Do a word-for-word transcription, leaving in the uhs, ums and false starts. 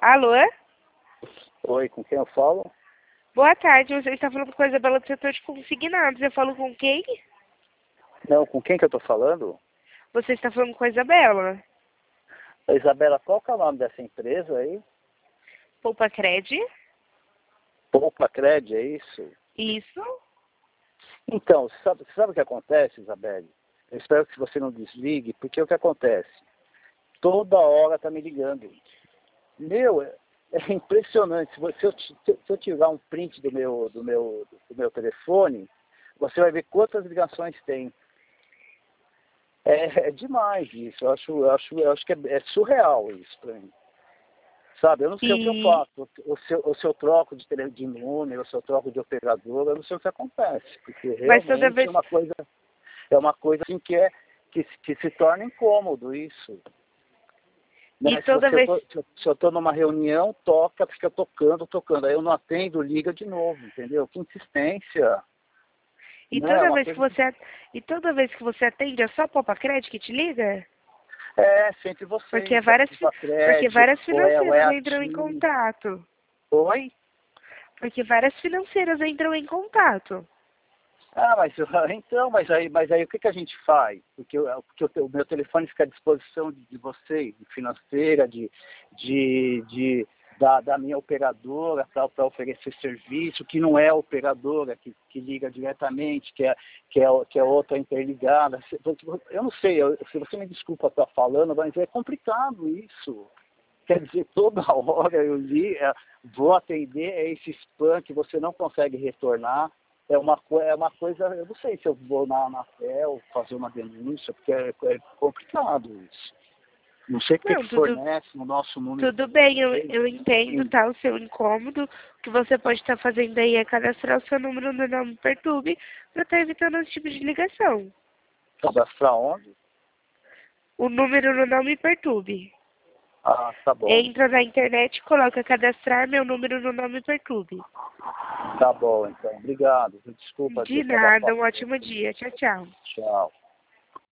Alô? Oi, com quem eu falo? Boa tarde, você está falando com a Isabela do setor de consignados. Eu falo com quem? Não, com quem que eu tô falando? Você está falando com a Isabela. Ô, Isabela, qual que é o nome dessa empresa aí? Poupa Cred? Poupa Cred, é isso? Isso. Então, você sabe, você sabe o que acontece, Isabelle? Eu espero que você não desligue, porque o que acontece? Toda hora tá me ligando. Meu, é, é impressionante. Se, você, se, eu, ti- se eu tirar um print do meu, do, meu, do meu telefone, você vai ver quantas ligações tem. É, é demais isso. Eu acho, eu acho, eu acho que é, é surreal isso para mim. Sabe, eu não sei o que eu E, faço. O se, o se eu troco de, tele, de número, ou se eu troco de operador, eu não sei o que acontece. Porque mas toda realmente é vez, uma coisa, é uma coisa assim que, é, que, que se torna incômodo isso. e Né? Se, toda você, vez, se eu estou numa reunião, toca, fica tocando, tocando. Aí eu não atendo, liga de novo, entendeu? Que insistência. e Né? É toda uma vez que coisa. você, e toda vez que você atende, é só a Poupa Cred que te liga? É, sempre Porque vocês, várias, fi- a porque Cred, várias ou é, ou é financeiras a entram em TIM. contato. Oi? Porque várias financeiras entram em contato. Ah, mas eu- então, mas aí, mas aí o que, que a gente faz? Porque, eu- porque o, teu- o meu telefone fica à disposição de, de vocês, de financeira, de, de, de- da, da minha operadora para oferecer serviço, que não é operadora, que, que liga diretamente, que é, que, é, que é outra interligada. Se- Eu não sei, eu- se você me desculpa estar falando, mas é complicado isso. Quer dizer, toda hora eu li, é, vou atender, é esse spam que você não consegue retornar. É uma, co- é uma coisa, eu não sei se eu vou na Anatel fazer uma denúncia, porque é, é complicado isso. Não sei porque que Não, tudo, fornece no nosso número tudo de bem, eu, vocês. eu entendo, tá, o seu incômodo. O que você pode estar fazendo aí é cadastrar o seu número no Não Me Perturbe para estar evitando esse tipo de ligação. Cadastrar onde? O número no Não Me Perturbe. Ah, tá bom. Entra na internet, coloca cadastrar meu número no Não Me Perturbe. Tá bom, então. Obrigado. Desculpa De desabafar nada, um com ótimo você. dia. Tchau, tchau. Tchau.